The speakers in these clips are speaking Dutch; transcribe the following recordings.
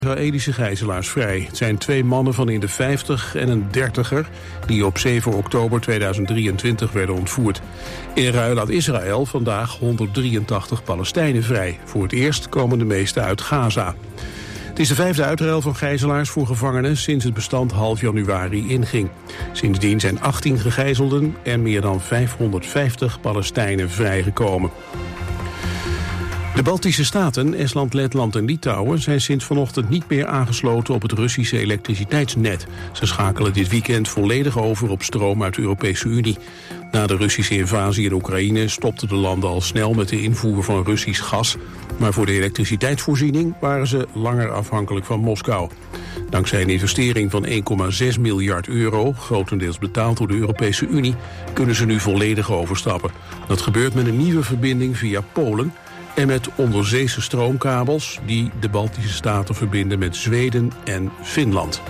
Israëlische gijzelaars vrij. Het zijn 2 mannen van in de 50 en een 30er... die op 7 oktober 2023 werden ontvoerd. In ruil laat Israël vandaag 183 Palestijnen vrij. Voor het eerst komen de meeste uit Gaza. Het is de 5e uitruil van gijzelaars voor gevangenen... sinds het bestand half januari inging. Sindsdien zijn 18 gegijzelden en meer dan 550 Palestijnen vrijgekomen. De Baltische staten, Estland, Letland en Litouwen zijn sinds vanochtend niet meer aangesloten op het Russische elektriciteitsnet. Ze schakelen dit weekend volledig over op stroom uit de Europese Unie. Na de Russische invasie in Oekraïne stopten de landen al snel met de invoer van Russisch gas. Maar voor de elektriciteitsvoorziening waren ze langer afhankelijk van Moskou. Dankzij een investering van 1,6 miljard euro, grotendeels betaald door de Europese Unie, kunnen ze nu volledig overstappen. Dat gebeurt met een nieuwe verbinding via Polen en met onderzeese stroomkabels die de Baltische staten verbinden met Zweden en Finland.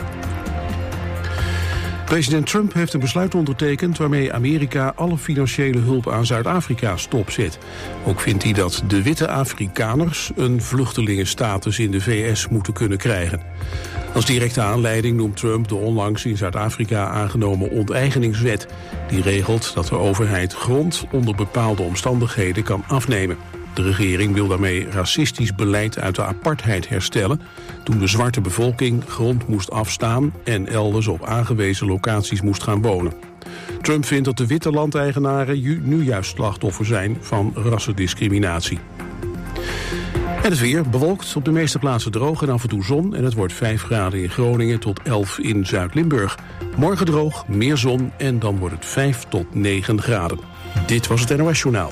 President Trump heeft een besluit ondertekend waarmee Amerika alle financiële hulp aan Zuid-Afrika stopzet. Ook vindt hij dat de witte Afrikaners een vluchtelingenstatus in de VS moeten kunnen krijgen. Als directe aanleiding noemt Trump de onlangs in Zuid-Afrika aangenomen onteigeningswet. Die regelt dat de overheid grond onder bepaalde omstandigheden kan afnemen. De regering wil daarmee racistisch beleid uit de apartheid herstellen, toen de zwarte bevolking grond moest afstaan en elders op aangewezen locaties moest gaan wonen. Trump vindt dat de witte landeigenaren nu juist slachtoffer zijn van rassendiscriminatie. En het weer bewolkt, op de meeste plaatsen droog en af en toe zon. En het wordt 5 graden in Groningen tot 11 in Zuid-Limburg. Morgen droog, meer zon en dan wordt het 5 tot 9 graden. Dit was het NOS Journaal.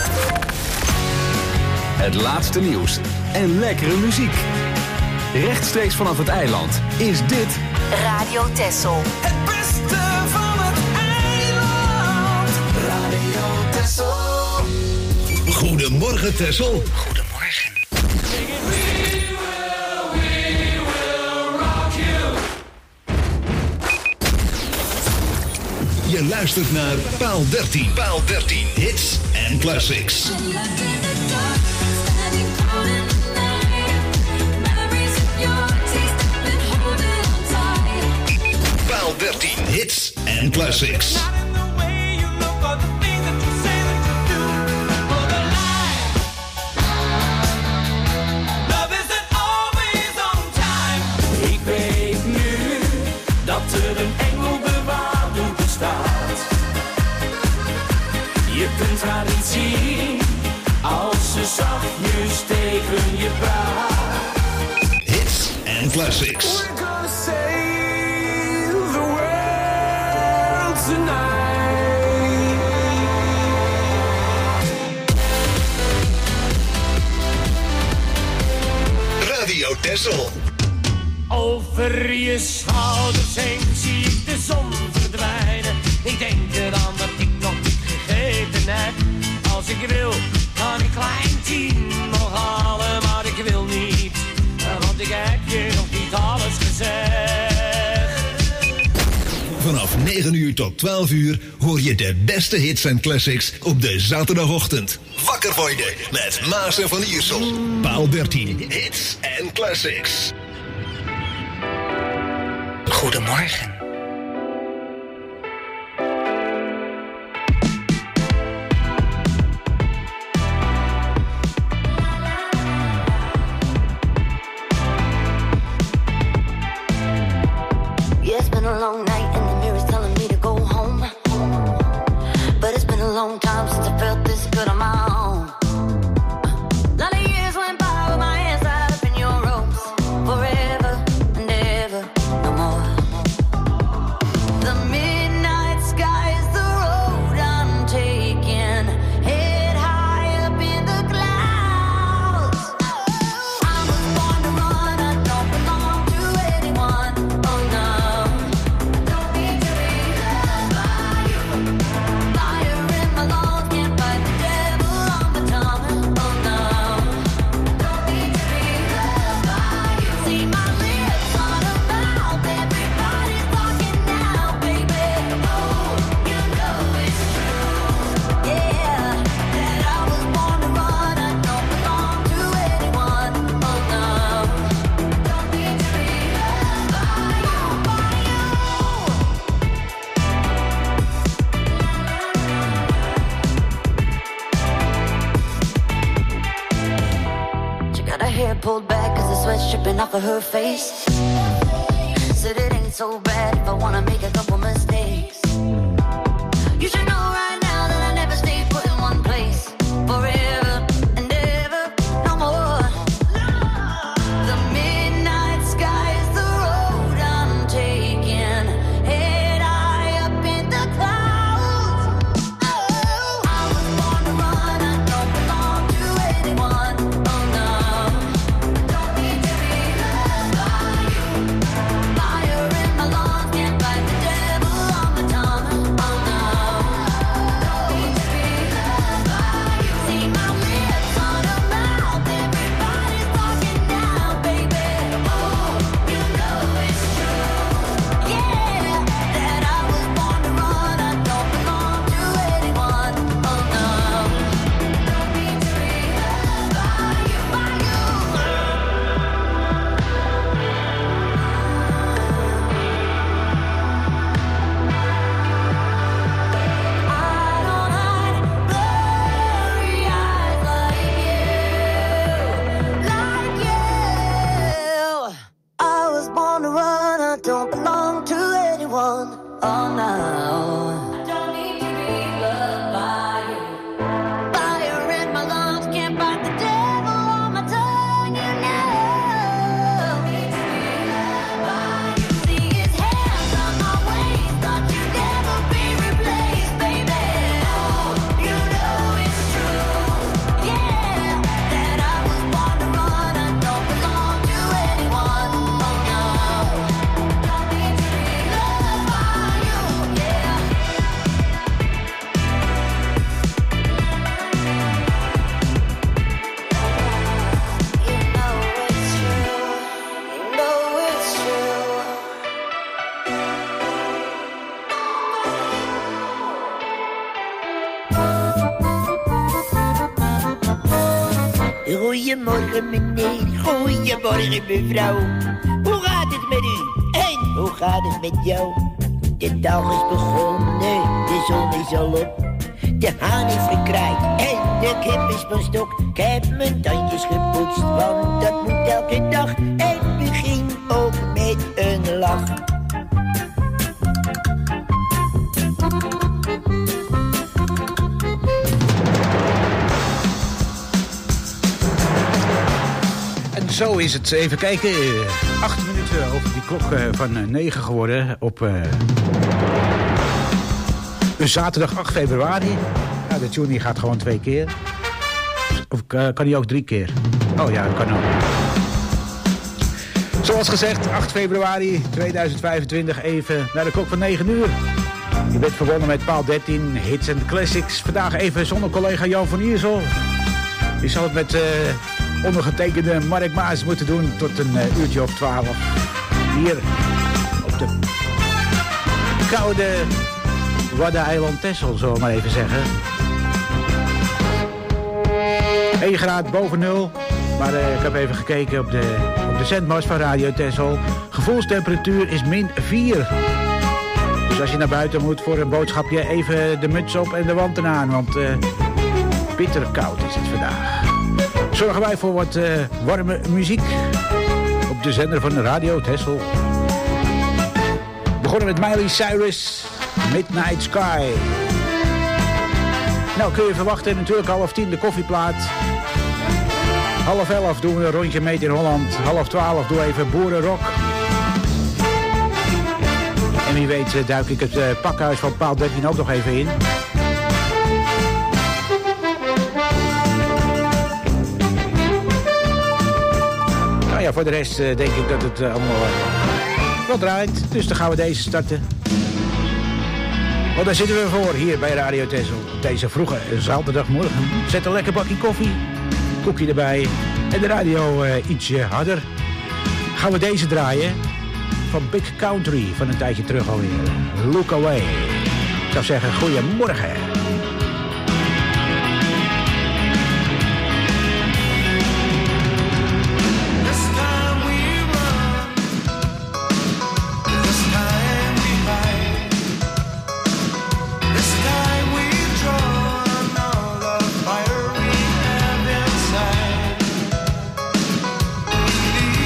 Het laatste nieuws en lekkere muziek. Rechtstreeks vanaf het eiland is dit Radio Texel. Het beste van het eiland. Radio Texel. Goedemorgen Texel. Goedemorgen. We will rock you. Je luistert naar Paal 13. Paal 13 hits en classics. Paal 13 hits en classics. Ik weet nu dat er een engelbewaarder bestaat. Je kunt haar niet zien als ze zachtjes tegen je praat. Hits en classics. We're gonna save the world tonight. Radio Texel. Over je schouders heen zie ik de zon verdwijnen. Ik denk eraan dat ik nog niet gegeten heb. Als ik wil, kan ik klein 10 nog halen, maar ik wil niet. Want ik heb je nog niet alles gezegd. Vanaf 9 uur tot 12 uur hoor je de beste hits en classics op de zaterdagochtend. Wakker worden met Maas en Van Iersel. Paal 13 hits en classics. Goedemorgen. Yeah, it's been a long night and the mirror's telling me to go home. But it's been a long time since I felt this good on my own. Lot of years went by with my hands tied up in your ropes. Forever and ever, no more. sweat dripping off of her face. Said it ain't so bad if I wanna make a couple mistakes. You should know right now that I never stay put in one place forever and ever, no more. The midnight sky is the road I'm taking, head high up in the clouds. Oh, I was born to run, I don't belong to anyone. Oh no, don't need to be loved by you. Fire in my lungs, can't fight the devil on my tongue. Oh no, don't need to be loved by you. See my lips on a mouth, everybody's talking now, baby. Oh, you know it's true, yeah, that I was born to run, I don't belong to anyone. Oh no, don't need to be loved by you, by you. I don't hide blurry eyes like you. I was born to run, I don't belong to anyone. Oh no, I don't need to be loved by you. Fire in my lungs, can't fight the devil on my tongue. You know, don't need to be loved by you. See his hands on my waist, thought you'd never be replaced, baby. Oh, you know it's true, yeah, that I was born to run, I don't belong to anyone. Oh no, don't need to be loved by you, yeah. You know it's true, you know it's true. Goedemorgen meneer, goedemorgen mevrouw. Hoe gaat het met u? En hoe gaat het met jou? De dag is begonnen, de zon is al op. De haan is gekraaid en de kip is van stok. Ik heb mijn tandjes gepoetst, want dat moet elke dag. En begin ook met een lach. En zo is het. Even kijken. 8 minuten over die klok van 9 geworden op zaterdag 8 februari. Ja, de tune gaat gewoon 2 keer. Of kan hij ook 3 keer? Oh ja, dat kan ook. Zoals gezegd, 8 februari 2025, even naar de klok van 9 uur. Je bent verbonden met Paal 13, Hits and Classics. Vandaag even zonder collega Jan van Iersel. Die zal het met ondergetekende Mark Maas moeten doen tot een uurtje of 12. Hier op de koude Waddeneiland Texel, zullen we maar even zeggen. 1 graad boven 0. Maar ik heb even gekeken op de zendmast van Radio Texel. Gevoelstemperatuur is -4. Dus als je naar buiten moet voor een boodschapje, even de muts op en de wanten aan. Want bitter koud is het vandaag. Zorgen wij voor wat warme muziek op de zender van Radio Texel. Begonnen met Miley Cyrus, Midnight Sky. Nou, kun je verwachten, natuurlijk 10:30 de koffieplaat. 10:30 doen we een rondje mee in Holland. 11:30 doe even boerenrock. En wie weet duik ik het pakhuis van Paal 13 ook nog even in. Nou ja, voor de rest denk ik dat het allemaal wel draait. Dus dan gaan we deze starten. Want daar zitten we voor hier bij Radio Texel. Op deze vroege zaterdagmorgen. Zet een lekker bakje koffie, koekje erbij en de radio ietsje harder. Gaan we deze draaien van Big Country van een tijdje terug alweer. Look Away. Ik zou zeggen, goeiemorgen. Fire we have inside.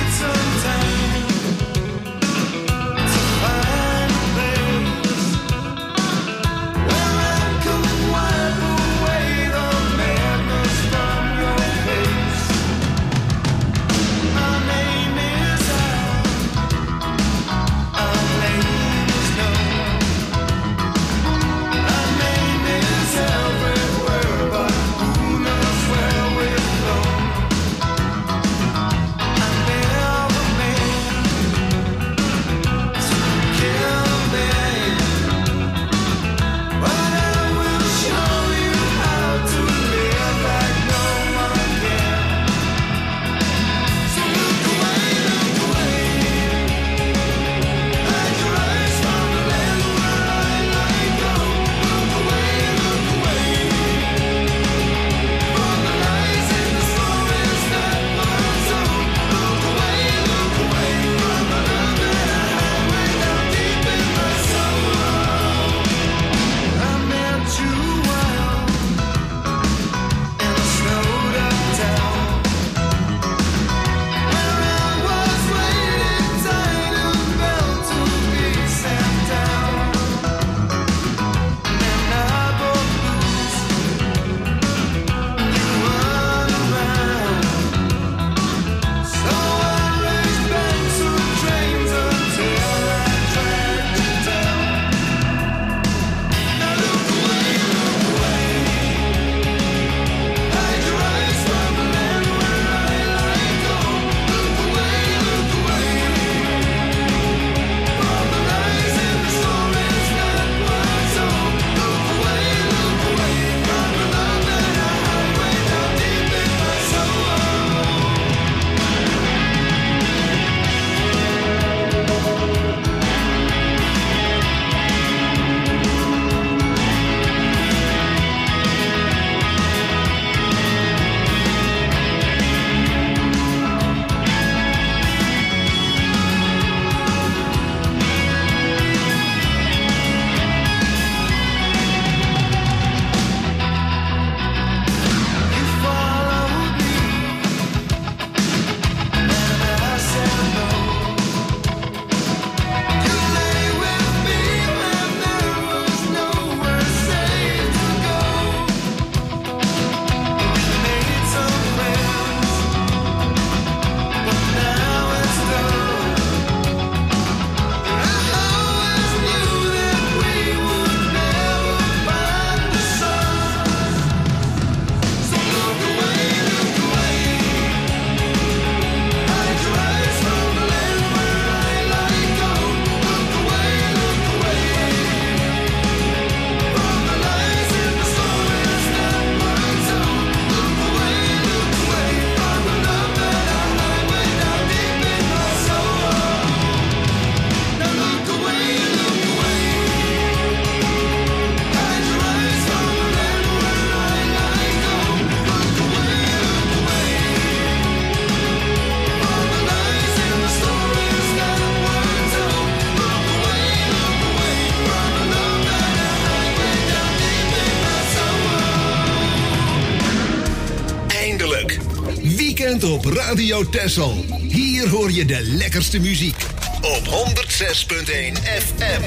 bent op Radio Texel. Hier hoor je de lekkerste muziek. Op 106.1 FM.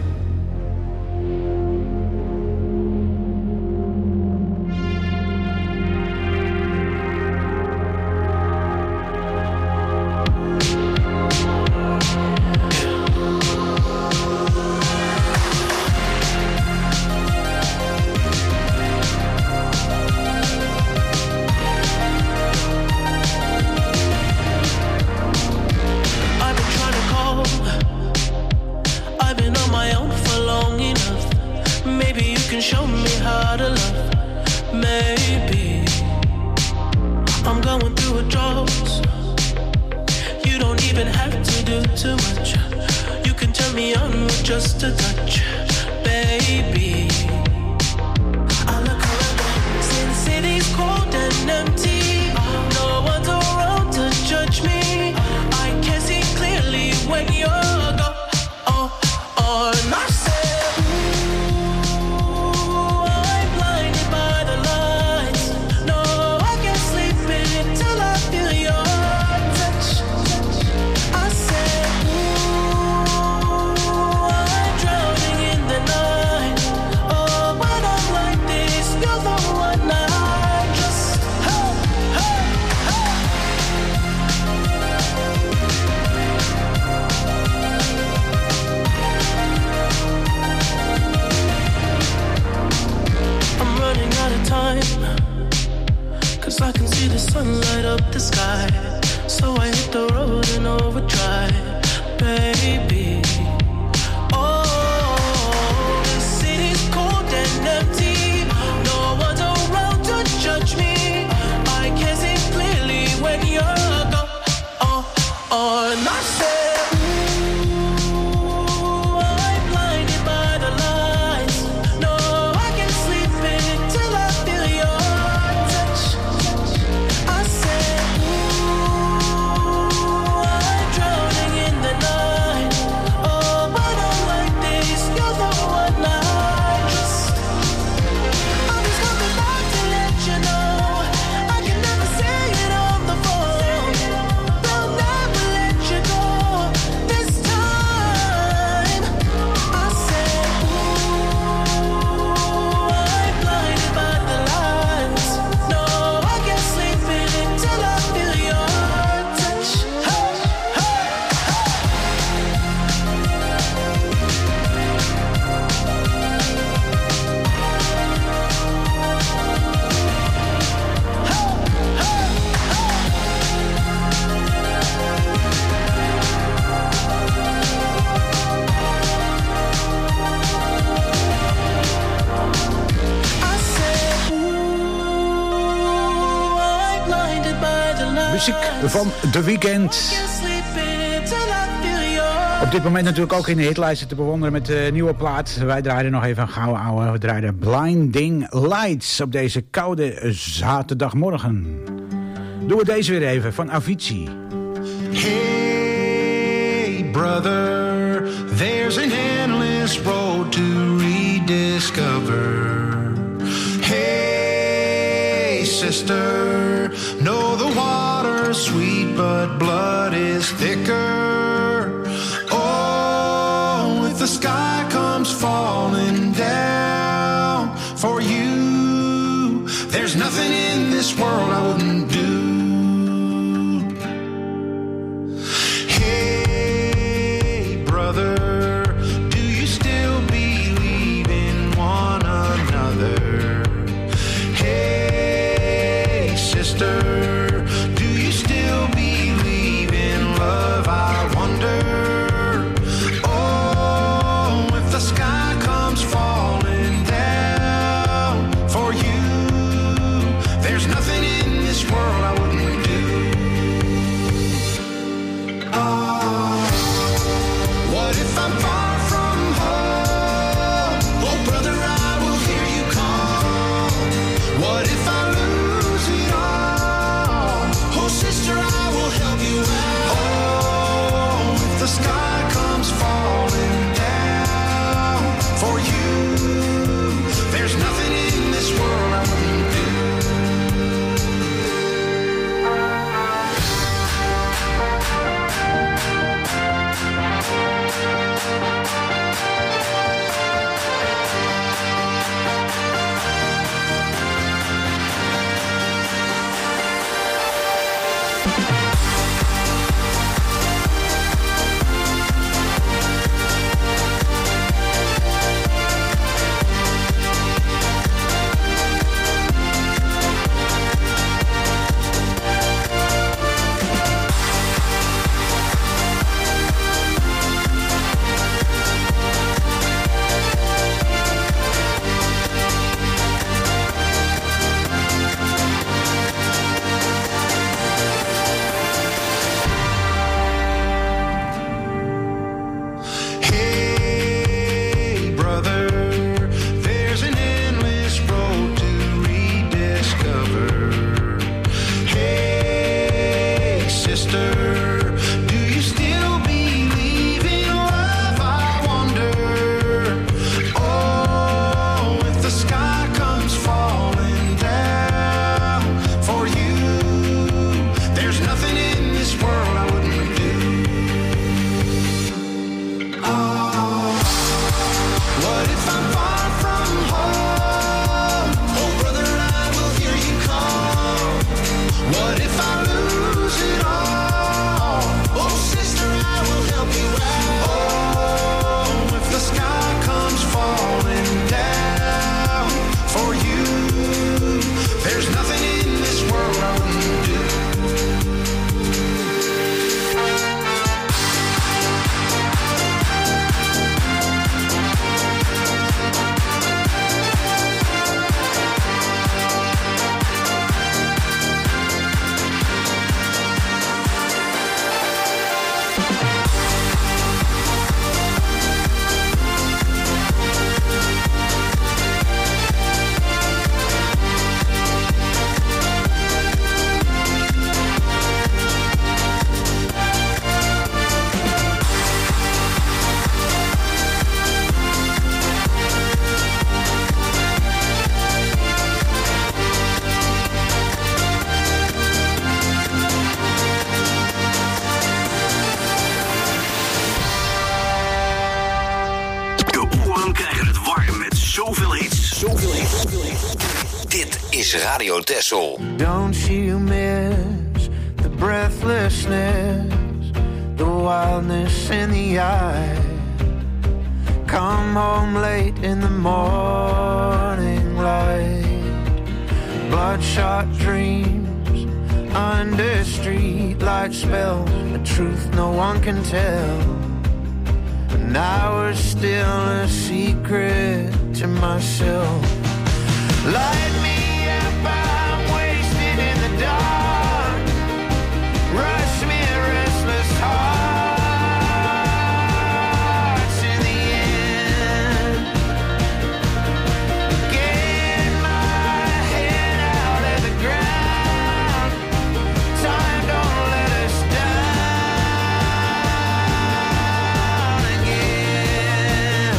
Van The Weeknd. Op dit moment natuurlijk ook in de hitlijsten te bewonderen met de nieuwe plaat. Wij draaiden nog even een gouden ouwe. We draaiden Blinding Lights op deze koude zaterdagmorgen. Doen we deze weer even van Avicii. Hey brother, there's an endless road to rediscover. Hey sister, know the water's sweet but blood is thicker. Oh, if the sky comes falling down for you, there's nothing in this world I wouldn't do. Hey brother, do you still believe in one another? Hey sister, do you still believe in love? I wonder. Oh, if the sky comes falling down for you, there's nothing in this world I wouldn't do. Oh, what if I'm far from home? Oh, brother, I will hear you call. What if I lose it all? Oh, sister, I will help you out. Oh, if the sky comes falling down for you, there's nothing in this world I wouldn't do. is Radio Texel. Don't you miss the breathlessness, the wildness in the eye? Come home late in the morning light, bloodshot dreams under streetlight spells, a truth no one can tell. And I was still a secret to myself. Light me up, I'm wasted in the dark. Rush me, restless hearts in the end. Get my head out of the ground. Time don't let us down again.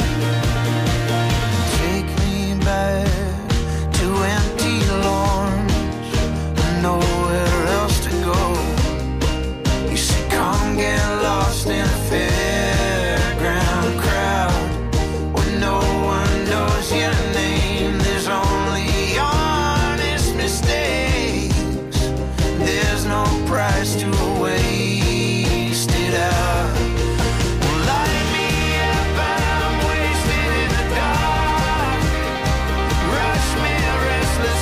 Take me back to empty lawns and nowhere else to go. You say come get lost in a fairground crowd where no one knows your name. There's only honest mistakes. There's no price to waste it out. Well, light me up, I'm wasted in the dark. Rush me, restless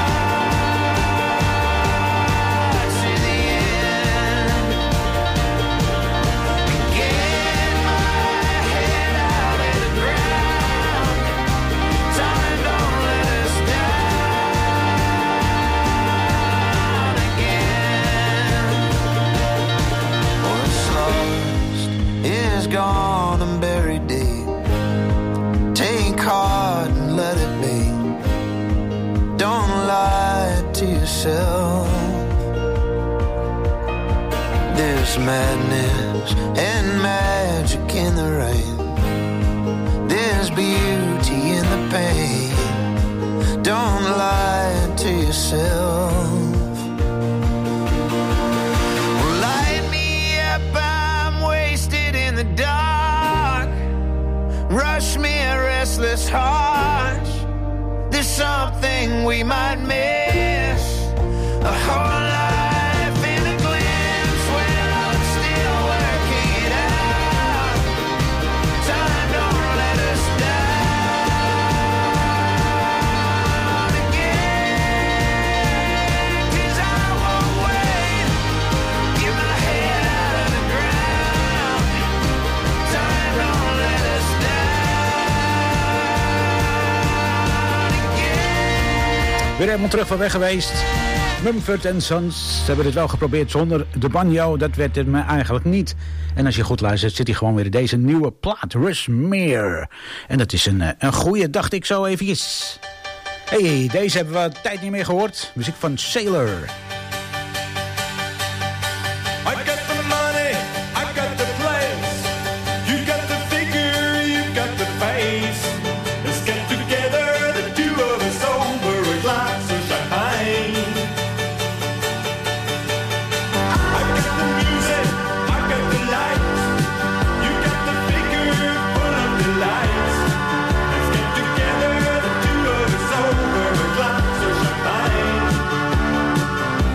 hearts in the end. Get my head out of the ground. Time don't let us down again. What's lost is gone and buried deep. Take heart and let it be. Don't lie to yourself. There's madness and magic in the rain. There's beauty in the pain. Don't lie to yourself. Well, light me up, I'm wasted in the dark. Rush me, restless hearts. There's something we might miss. A whole life in a glimpse when I'm still working it out. Time don't let us down again. 'Cause I won't wait. Get my head out of the ground. Time don't let us down again. Weer helemaal terug van weg geweest. Mumford & Sons. Ze hebben het wel geprobeerd zonder de banjo. Dat werd het me eigenlijk niet. En als je goed luistert, zit hij gewoon weer in deze nieuwe plaat. Rushmere. En dat is een goeie, dacht ik zo eventjes. Hey, deze hebben we tijd niet meer gehoord. Muziek van Sailor. I got the money, I got the place. You got the figure, you got the face. Let's get together, the two of us over a glass of champagne. I got the music, I got the lights. You got the figure, pull up the lights. Let's get together, the two of us over a glass of champagne.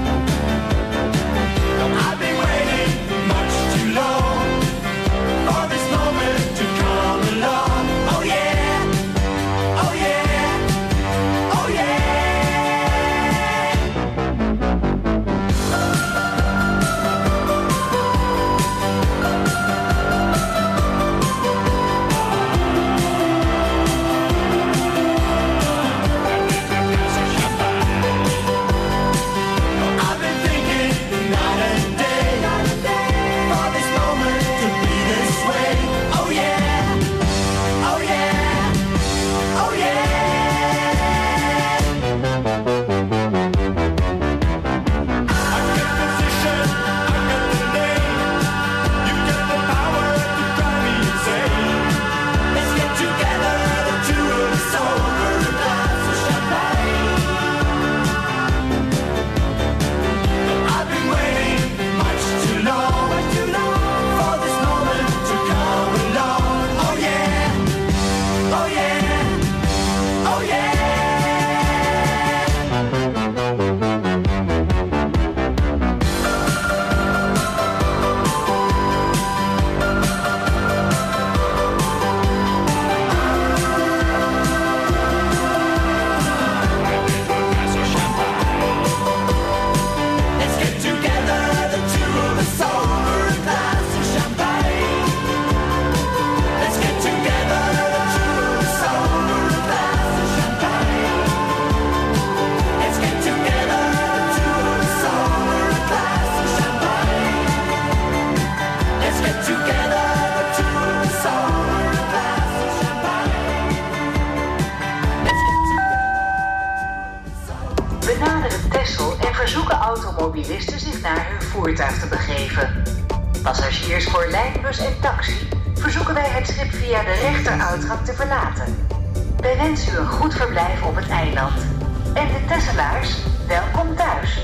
voertuig te begeven. Passagiers voor lijnbus en taxi verzoeken wij het schip via de rechteruitgang te verlaten. Wij wensen u een goed verblijf op het eiland. En de Tesselaars, welkom thuis.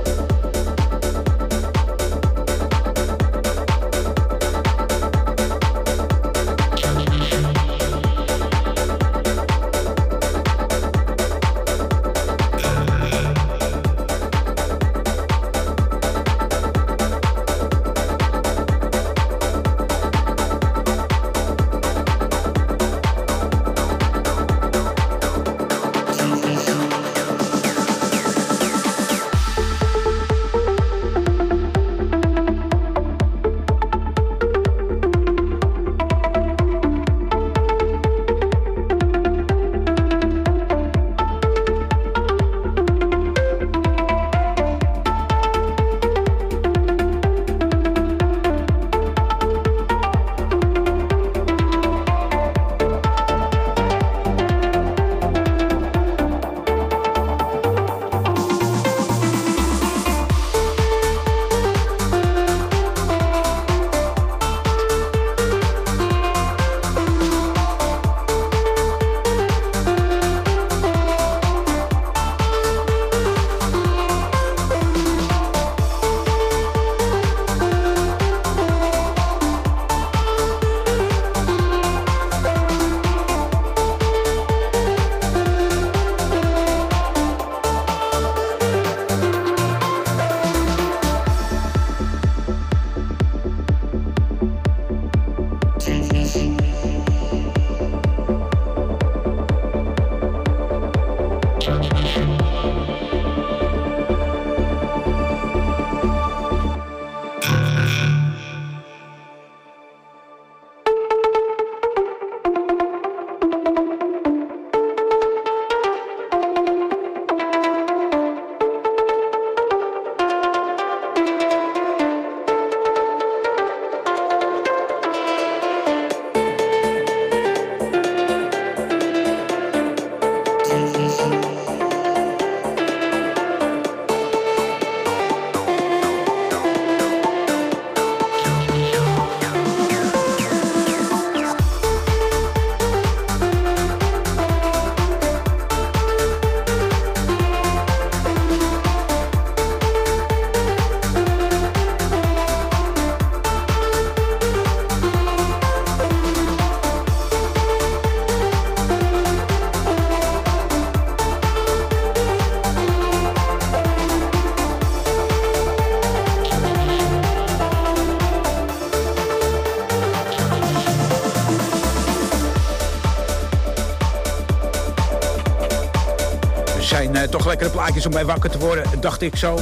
Toch lekkere plaatjes om bij wakker te worden, dacht ik zo.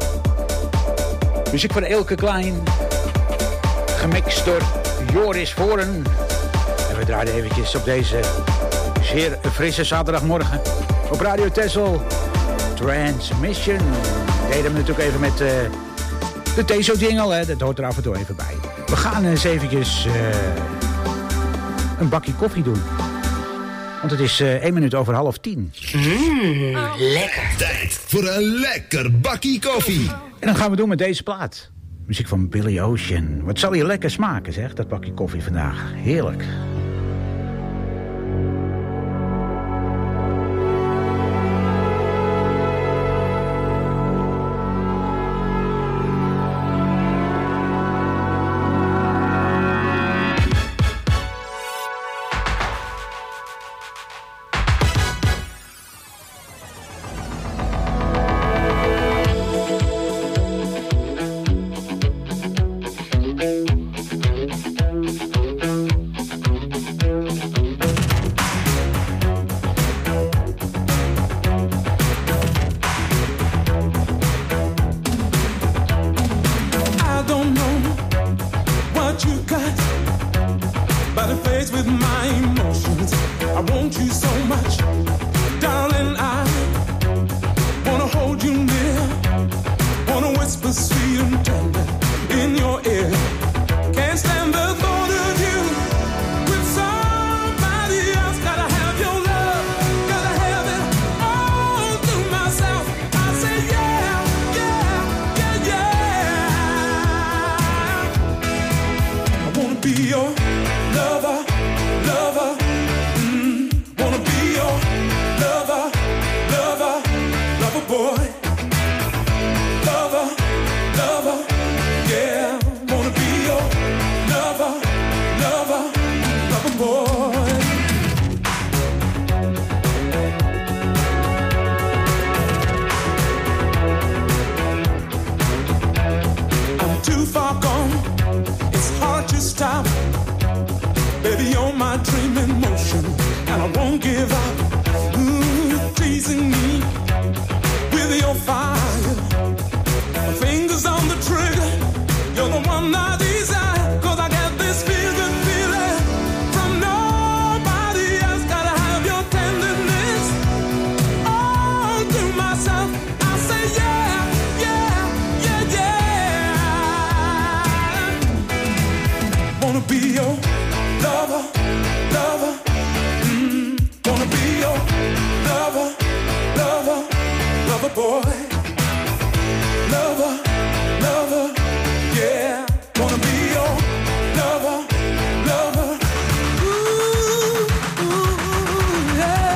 Muziek van Elke Klein. Gemixt door Joris Voren. En we draaien eventjes op deze zeer frisse zaterdagmorgen op Radio Texel. Transmission. Deden we natuurlijk even met de Teso-jingle, hè. Dat hoort er af en toe even bij. We gaan eens eventjes een bakje koffie doen. Want het is 1 minuut over 9:30. Lekker. Tijd voor een lekker bakkie koffie. En dat gaan we doen met deze plaat. Muziek van Billy Ocean. Wat zal je lekker smaken, zeg, dat bakje koffie vandaag. Heerlijk. be your lover, lover. Wanna be your lover, lover, lover boy. Lover, lover, yeah. Wanna be your lover, lover, lover boy. I'm too far gone, it's hard to stop. Baby, you're my dream in motion, and I won't give up. Teasing me with your fire. My fingers on the trigger, you're the one I desire. 'Cause I get this feeling from nobody else. Gotta have your tenderness all to myself. I say yeah, yeah, yeah, yeah. Wanna be your lover, lover. Wanna be your lover, lover, lover boy. Lover, lover, yeah. Wanna be your lover, lover. Ooh, ooh, yeah.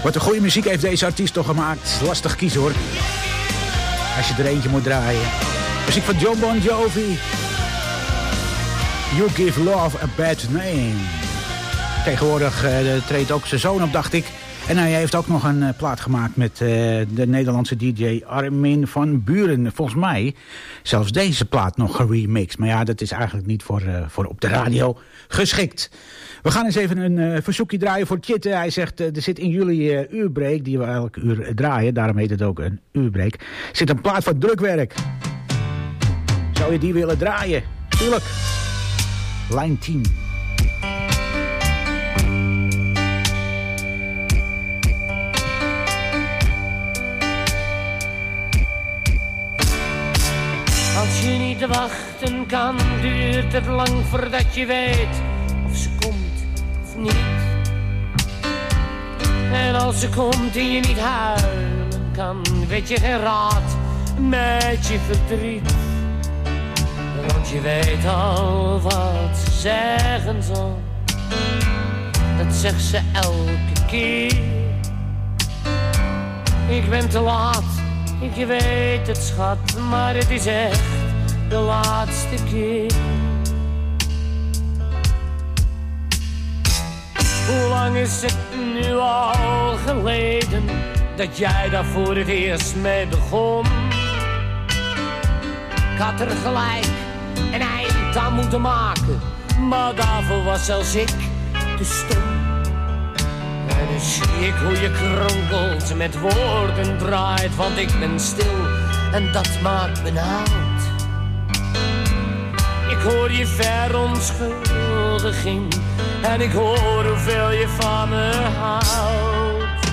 Wat een goede muziek heeft deze artiest toch gemaakt. Lastig kiezen hoor. Als je er eentje moet draaien. Muziek van John Bon Jovi. You Give Love a Bad Name. Tegenwoordig treedt ook zijn zoon op, dacht ik. En hij heeft ook nog een plaat gemaakt met de Nederlandse DJ Armin van Buuren. Volgens mij zelfs deze plaat nog geremixed. Maar ja, dat is eigenlijk niet voor op de radio geschikt. We gaan eens even een verzoekje draaien voor Tjitte. Hij zegt, er zit in jullie uurbreak, die we elk uur draaien. Daarom heet het ook een uurbreak. Zit een plaat van drukwerk. Zou je die willen draaien? Tuurlijk. Lijn 10. Als je niet wachten kan, duurt het lang voordat je weet of ze komt of niet. En als ze komt en je niet huilen kan, weet je geen raad met je verdriet. Want je weet al wat ze zeggen zal, dat zegt ze elke keer. Ik ben te laat, ik weet het schat, maar het is echt de laatste keer. Hoe lang is het nu al geleden dat jij daar voor het eerst mee begon? Ik had er gelijk een eind aan moeten maken, maar daarvoor was zelfs ik te stom. En nu zie ik hoe je kronkelt met woorden draait, want ik ben stil en dat maakt me oud. Ik hoor je verontschuldiging en ik hoor hoeveel je van me houdt.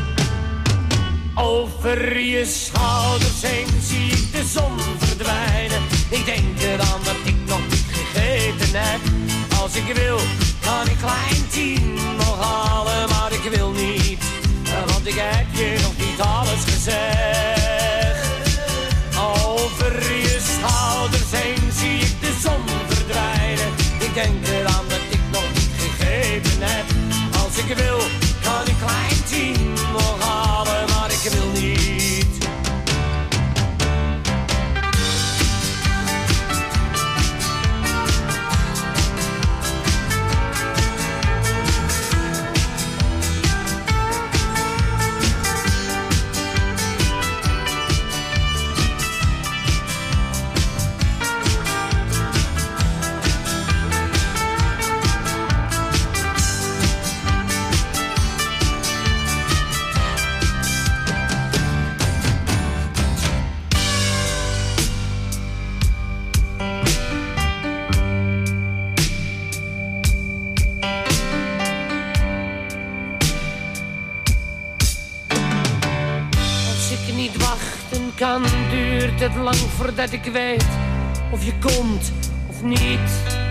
Over je schouders heen zie ik de zon verdwijnen. Ik denk eraan dat ik nog niet gegeten heb. Als ik wil, kan ik klein 10 nog halen, maar ik wil niet, want ik heb je nog niet alles gezegd. Over je schouders heen zie ik de zon verdwijnen. Ik denk eraan dat ik nog niet gegeten heb. Als ik wil, kan ik klein 10 nog halen, maar ik wil niet. Kan duurt het lang voordat ik weet of je komt of niet.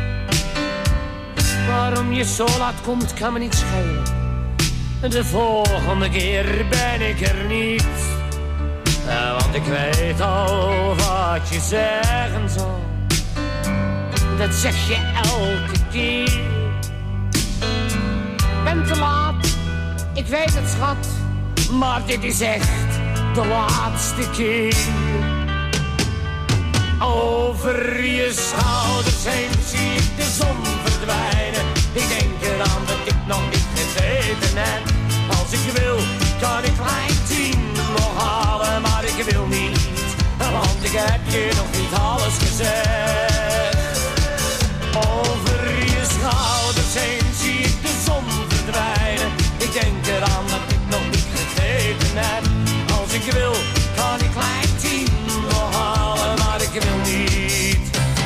Waarom je zo laat komt kan me niet schelen. De volgende keer ben ik er niet. Want ik weet al wat je zeggen zal. Dat zeg je elke keer. Ben te laat, ik weet het schat, maar dit is echt de laatste keer. Over je schouders heen zie ik de zon verdwijnen. Ik denk eraan dat ik nog niet gegeten heb. Als ik wil, kan ik klein 10 nog halen, maar ik wil niet, want ik heb je nog niet alles gezegd. Over je schouders heen zie ik de zon verdwijnen. Ik denk eraan dat ik nog niet gegeten heb. Als ik wil, kan ik klein 10 nog halen, maar ik wil niet.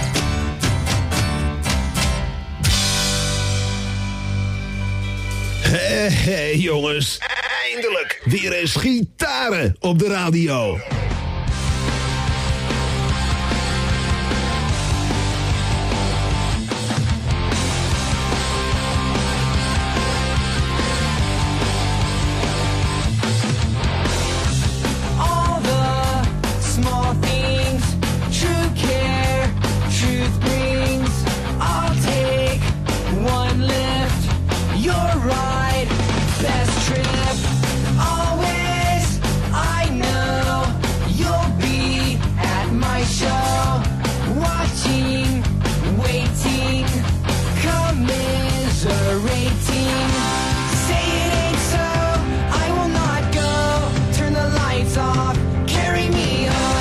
Hey jongens, eindelijk weer eens gitaren op de radio. One lift, your ride, best trip, all you're 18. Say it ain't so, I will not go. Turn the lights off, carry me home.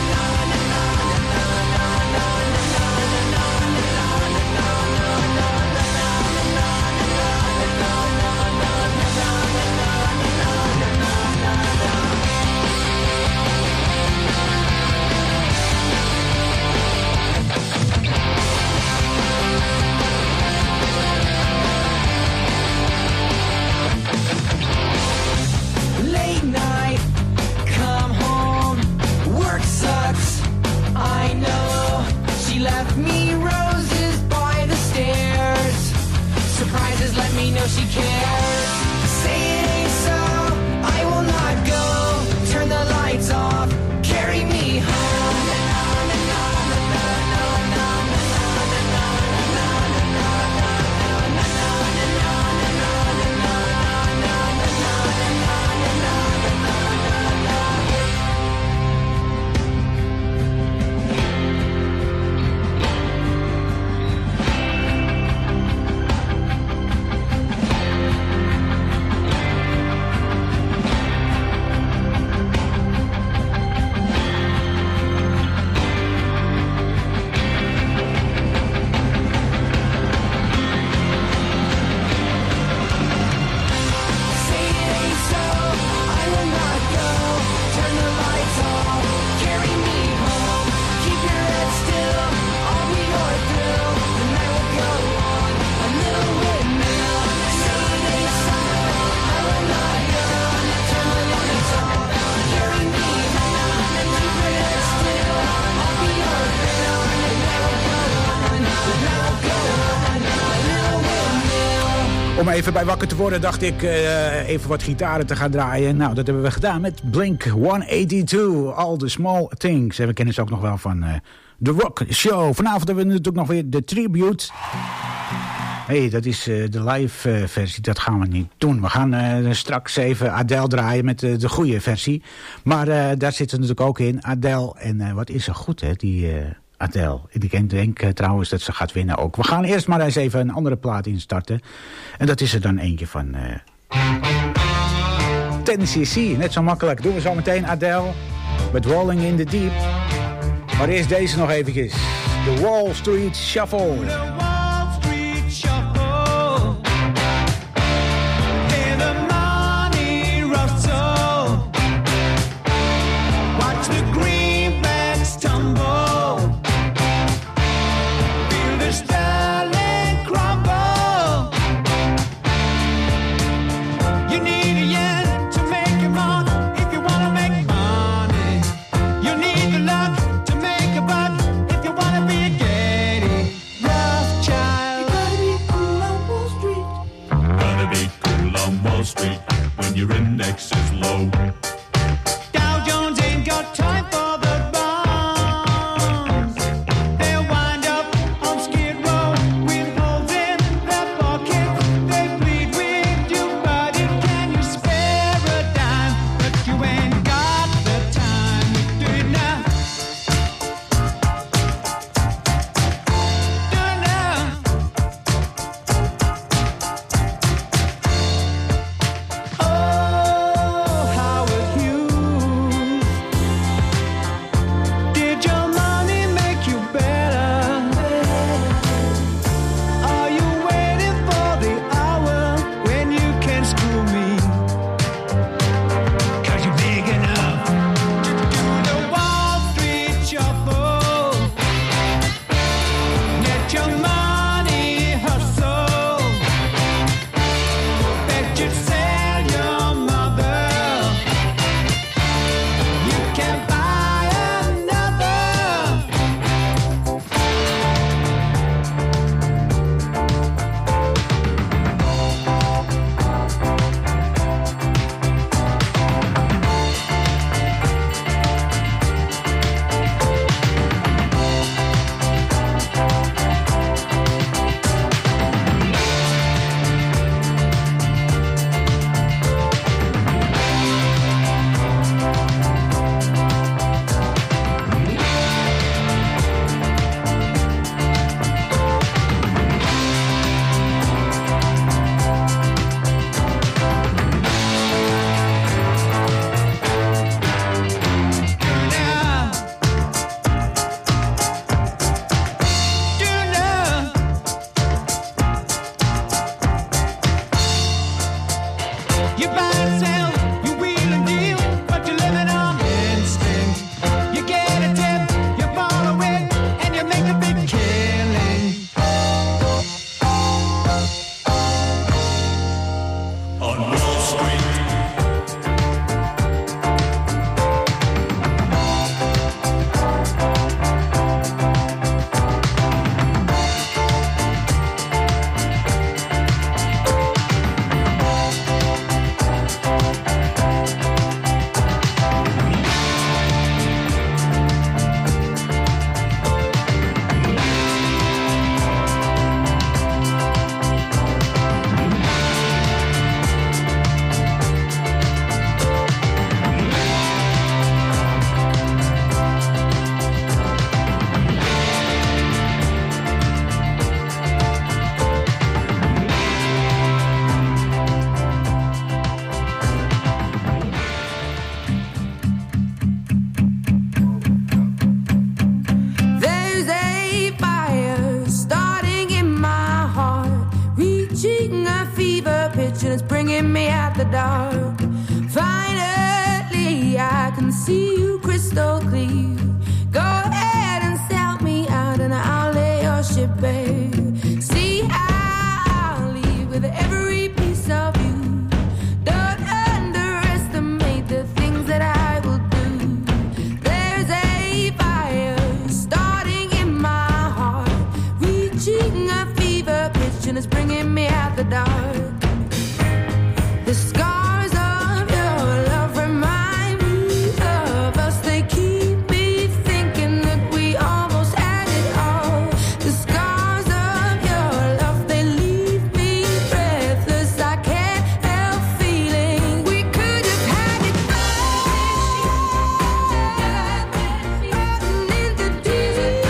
Late night, come home, work sucks, I know. She left me roses by the stairs. Surprises let me know she cares. Say it ain't so, I will not go. Turn the lights off, carry me home. Say it ain't so, I will not go. Turn the lights off, carry me home. Keep your head still, I'll be your thrill. The night will go on, a little windmill. Say it ain't so, I will not go. Turn the lights off, carry me home. Keep your head still, I'll be your thrill. The night will go on, the night will go on, a little windmill. Om even bij wakker te worden dacht ik even wat gitaren te gaan draaien. Nou, dat hebben we gedaan met Blink 182. All the Small Things. En we kennen ze ook nog wel van The Rock Show. Vanavond hebben we natuurlijk nog weer de Tribute. Hey, dat is de live versie. Dat gaan we niet doen. We gaan straks even Adele draaien met de goede versie. Maar daar zit er natuurlijk ook in. Adele. En wat is er goed, hè, die Adele. Ik denk trouwens dat ze gaat winnen ook. We gaan eerst maar eens even een andere plaat instarten. En dat is er dan eentje van Tennessee. Net zo makkelijk. Doen we zo meteen Adele met Rolling in the Deep. Maar eerst deze nog eventjes. The Wall Street Shuffle. Wall Street Shuffle. Hear the money rustle. Watch the greenbacks tumble. Feel the sterling crumble. You need a yen to make it more if you wanna make money. You need the luck to make a buck if you wanna be a Getty Rothschild. You gotta be cool on Wall Street. Gotta be cool on Wall Street when your index is low. Dow Jones ain't got time for the bonds. They'll wind up on Skid Row with holes in their pockets. They plead with you, buddy, can you spare a dime? But you ain't got the time to do it now. Do it now. Oh, how it pitch and it's bringing me out the dark. Finally, I can see you crystal clear. Go ahead and sell me out and I'll lay your ship bare. See, I'll leave with every piece of you. Don't underestimate the things that I will do. There's a fire starting in my heart, reaching a fever pitch and it's bringing me out the dark. The scars of your love remind me of us. They keep me thinking that we almost had it all. The scars of your love, they leave me breathless. I can't help feeling we could have had it all. Rotten in the deep.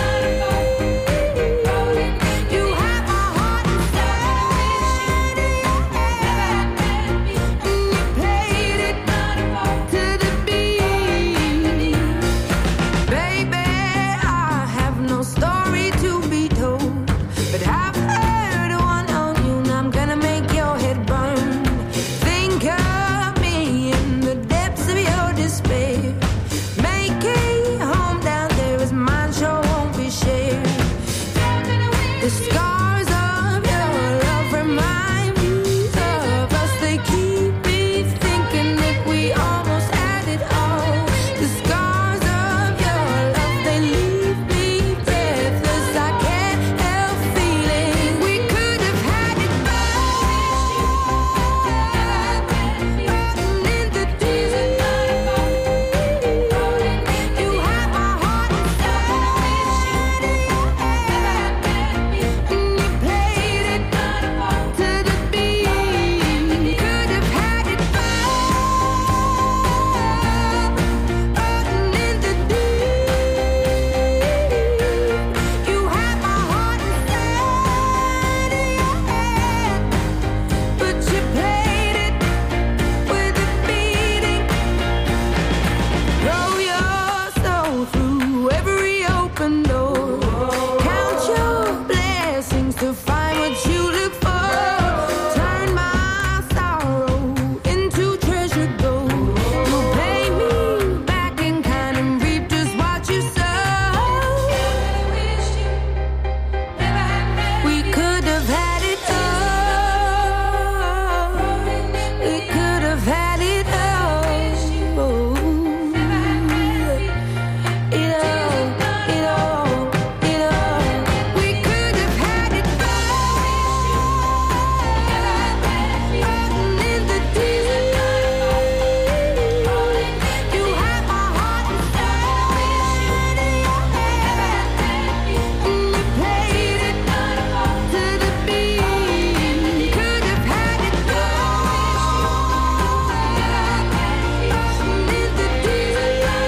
You have my heart inside. And you played it to the beat. Baby, I have no story to be told, but I've heard one on you and I'm gonna make your head burn. Think of me in the depths of your despair. Make a home down there as mine sure won't be shared. The scars of your love remind me of us. They keep me thinking that we almost had it all. The scars of your love, they leave me breathless. I can't help feeling we could have had it all. Rotten in the deep. You have my heart inside. And you played it to the beat. Could have had it all. Rotten in the deep. You have my heart inside of your head, but you played it with a beating. Throw your soul through every open door. Count your blessings to find what you look for. Turn my sorrow into treasure gold. You'll pay me back in kind and reap just what you sow. We could have had it all. We could have had it all. It all. We could have had it all. Rotten in the deep. You have my heart inside of your head, and you played it to the beat. Could have had it all. Rotten in the deep.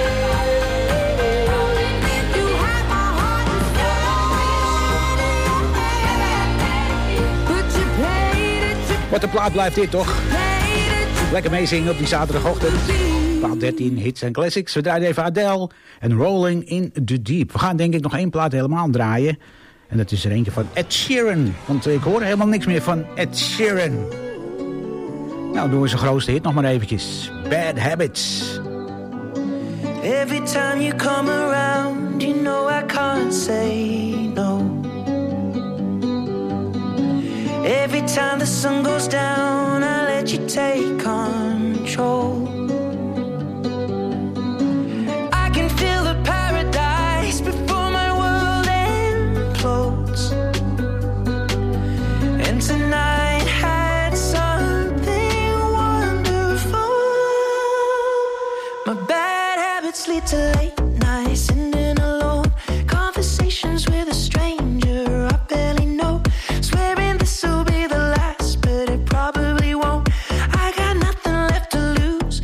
You have my heart inside of your head, but you played it. Wat een plaat blijft dit, toch? Played it. Lekker meezingen op die zaterdagochtend. Plaat 13, hits en classics. We draaien even Adele en Rolling in the Deep. We gaan denk ik nog één plaat helemaal draaien. En dat is er eentje van Ed Sheeran. Want ik hoor helemaal niks meer van Ed Sheeran. Nou, doen we zijn grootste hit nog maar eventjes. Bad Habits. Every time you come around, you know I can't say no. Every time the sun goes down, I let you take control. I can feel the paradise before my world implodes. And tonight had something wonderful. My bad habits lead to late nights, sitting alone. Conversations with a stranger I barely know. Swearing this'll be the last, but it probably won't. I got nothing left to lose.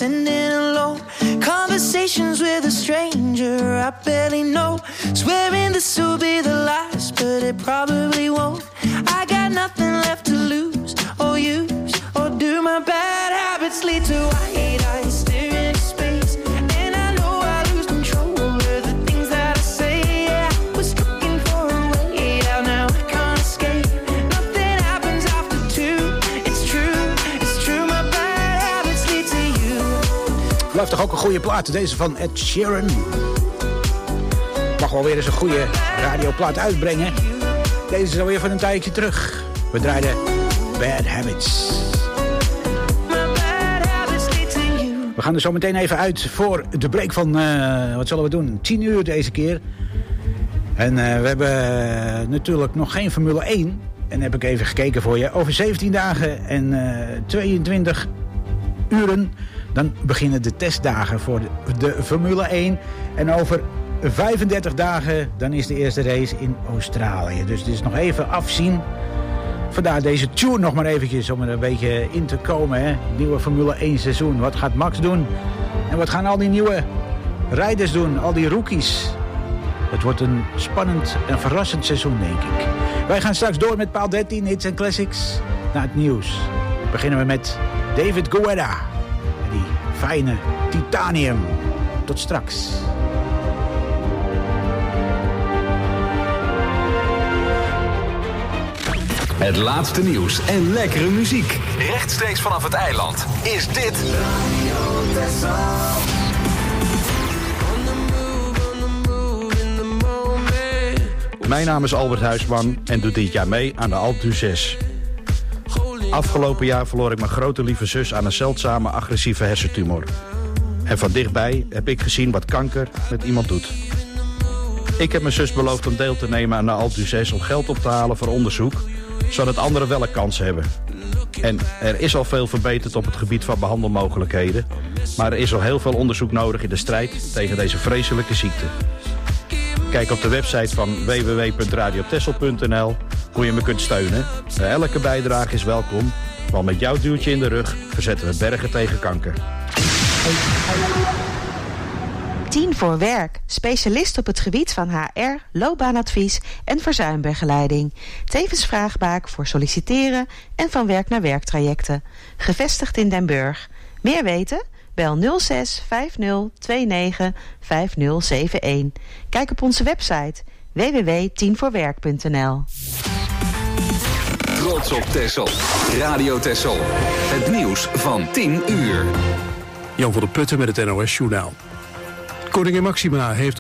pretending alone. Conversations with a stranger I barely know. Swearing this will be the last, but it probably won't. I got nothing left to lose or use, or do my bad habits lead to white eyes staring into space? And I know I lose control of the things that I say. Yeah, I was looking for a way out, now I can't escape. Nothing happens after two. It's true, my bad habits lead to you. Blijft toch ook een goede plaat, deze van Ed Sheeran. Mag wel weer eens een goede radioplaat uitbrengen. Deze is alweer van een tijdje terug. We draaiden Bad Habits. We gaan er zo meteen even uit voor de break van, wat zullen we doen? 10 uur deze keer. En we hebben natuurlijk nog geen Formule 1. En heb ik even gekeken voor je. Over 17 dagen en 22 uren... dan beginnen de testdagen voor de Formule 1. En over 35 dagen dan is de eerste race in Australië. Dus het is nog even afzien. Vandaar deze tour nog maar eventjes om er een beetje in te komen. Hè? Nieuwe Formule 1 seizoen. Wat gaat Max doen? En wat gaan al die nieuwe rijders doen? Al die rookies. Het wordt een spannend en verrassend seizoen, denk ik. Wij gaan straks door met paal 13, hits en classics. Na het nieuws beginnen we met David Guetta. En die fijne Titanium. Tot straks. Het laatste nieuws en lekkere muziek. Rechtstreeks vanaf het eiland is dit... Mijn naam is Albert Huisman en doe dit jaar mee aan de Alpe d'Huez. Afgelopen jaar verloor ik mijn grote lieve zus aan een zeldzame agressieve hersentumor. En van dichtbij heb ik gezien wat kanker met iemand doet. Ik heb mijn zus beloofd om deel te nemen aan de Alpe d'Huez om geld op te halen voor onderzoek, zodat anderen wel een kans hebben. En er is al veel verbeterd op het gebied van behandelmogelijkheden, maar er is al heel veel onderzoek nodig in de strijd tegen deze vreselijke ziekte. Kijk op de website van www.radiotessel.nl hoe je me kunt steunen. Elke bijdrage is welkom, want met jouw duwtje in de rug verzetten we bergen tegen kanker. 10 voor werk. Specialist op het gebied van HR, loopbaanadvies en verzuimbegeleiding. Tevens vraagbaak voor solliciteren en van werk naar werktrajecten. Gevestigd in Den Burg. Meer weten? Bel 06 50 29 5071. Kijk op onze website www.10voorwerk.nl. Trots op Texel. Radio Texel. Het nieuws van 10 uur. Jan van der Putten met het NOS Journaal. Koningin Máxima heeft